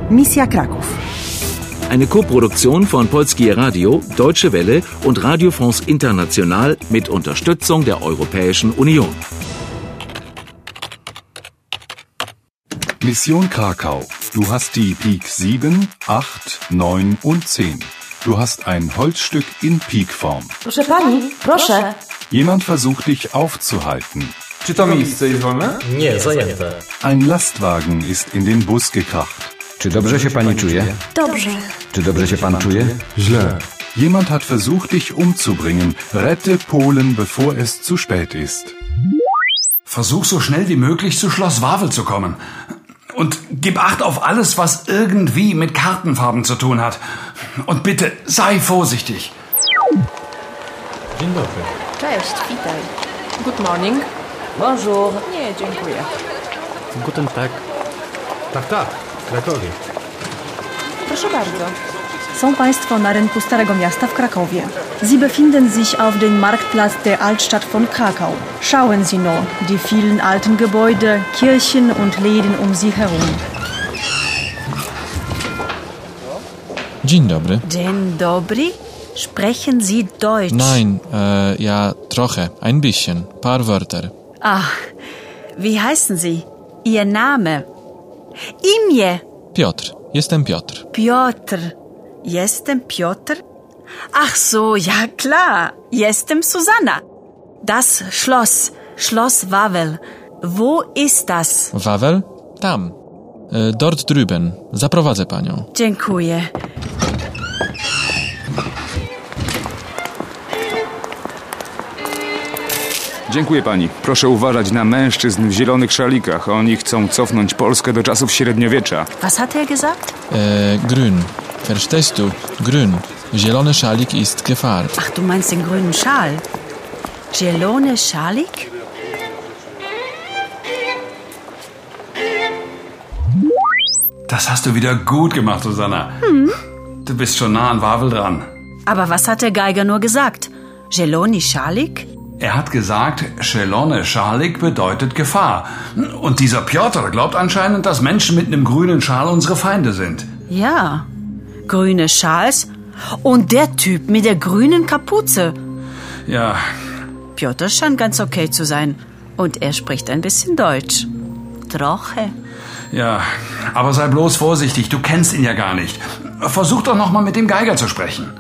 Misja Kraków. Eine Koproduktion von Polskie Radio, Deutsche Welle und Radio France International mit Unterstützung der Europäischen Union. Mission Krakau. Du hast die Pik 7, 8, 9 und 10. Du hast ein Holzstück in Pikform. Proszę pani, proszę. Jemand versucht dich aufzuhalten. Czy to miejsce jest wolne? Nie, zajęte. Ein Lastwagen ist in den Bus gekracht. Czy dobrze się pani czuje? Dobrze. Czy dobrze się pan czuje? Źle. Jemand hat versucht, dich umzubringen. Rette Polen, bevor es zu spät ist. Versuch so schnell wie möglich zu Schloss Wawel zu kommen. Und gib Acht auf alles, was irgendwie mit Kartenfarben zu tun hat. Und bitte, sei vorsichtig. Dzień dobry. Cześć, witaj. Good morning. Bonjour. Nie, dziękuję. Guten Tag. Tak, w Krakowie. Proszę bardzo. Są Państwo na rynku Starego Miasta w Krakowie. Sie befinden sich auf dem Marktplatz der Altstadt von Krakau. Schauen Sie nur, die vielen alten Gebäude, Kirchen und Läden um sie herum. Dzień dobry. Dzień dobry. Sprechen Sie Deutsch? Nein, ja, trochę, ein bisschen, paar Wörter. Ach, wie heißen Sie? Ihr Name? Imię? Piotr, jestem Piotr. Piotr. Jestem Piotr? Ach so, ja klar. Jestem Susanna. Das Schloss Wawel. Wo ist das? Wawel? Tam. Dort drüben. Zaprowadzę panią. Dziękuję. Dziękuję pani. Proszę uważać na mężczyzn w zielonych szalikach. Oni chcą cofnąć Polskę do czasów średniowiecza. Was hat er gesagt? Grün. Verstehst du? Grün. Zielony szalik ist Gefahr. Ach, du meinst den grünen Schal. Zielony Schalik? Das hast du wieder gut gemacht, Susanna. Du bist schon nah an Wawel dran. Aber was hat der Geiger nur gesagt? Zielony Schalik? Er hat gesagt, Zielony Schalik bedeutet Gefahr. Und dieser Piotr glaubt anscheinend, dass Menschen mit einem grünen Schal unsere Feinde sind. Ja, grüne Schals und der Typ mit der grünen Kapuze. Ja. Piotr scheint ganz okay zu sein. Und er spricht ein bisschen Deutsch. Troche. Ja, aber sei bloß vorsichtig, du kennst ihn ja gar nicht. Versuch doch noch mal mit dem Geiger zu sprechen.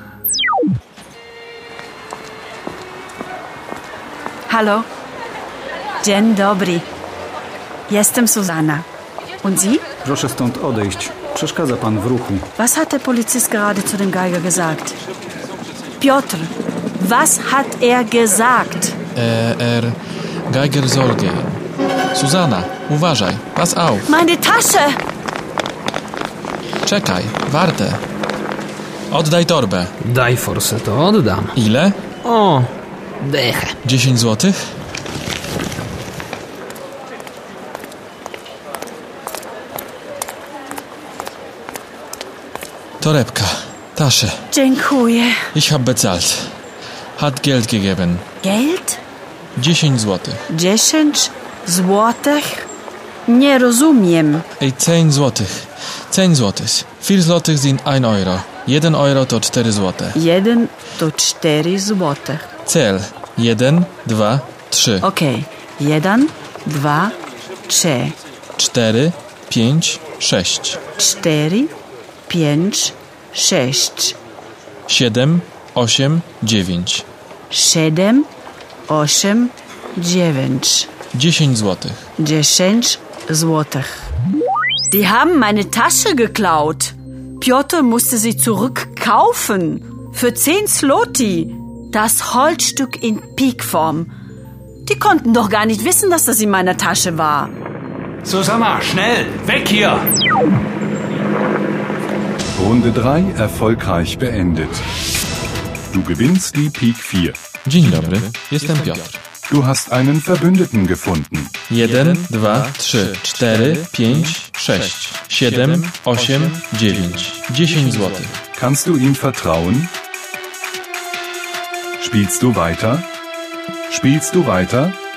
Hallo. Dzień dobry. Jestem Susanna. Und Sie? Proszę stąd odejść. Przeszkadza pan w ruchu. Was hat der Polizist gerade zu dem Geiger gesagt? Piotr, was hat er gesagt? Geiger soll gehen. Susanna, uważaj. Pass auf. Meine Tasche! Czekaj, warte. Oddaj torbę. Daj forsę, to oddam. Ile? O, dechę. 10 złotych? Torebka, Tasche. Dziękuję. Ich hab bezahlt. Hat Geld gegeben. Geld? 10 złotych. 10 złotych? Nie rozumiem. 10 złotych. 10 złotych. 4 złotych sind 1 euro. 1 euro to 4 złote. 1 to 4 złotych. Cel. 1, 2, 3. Okej. 1, 2, 3. 4, 5, 6. 4, 5, 6. 7, 8, 9. 7, 8, 9. 10 złotych. 10 złotych. Die haben meine Tasche geklaut. Piotr musste sie zurückkaufen. Für 10 Zloty. Das Holzstück in Pikform. Die konnten doch gar nicht wissen, dass das in meiner Tasche war. Susanna, schnell, weg hier! Runde 3 erfolgreich beendet. Du gewinnst die Pik 4. Dzień dobry, jestem Piotr. Du hast einen Verbündeten gefunden. 1, 2, 3, 4, 5, 6, 7, 8, 9. 10 złotych. Kannst du ihm vertrauen? Spielst du weiter? Spielst du weiter?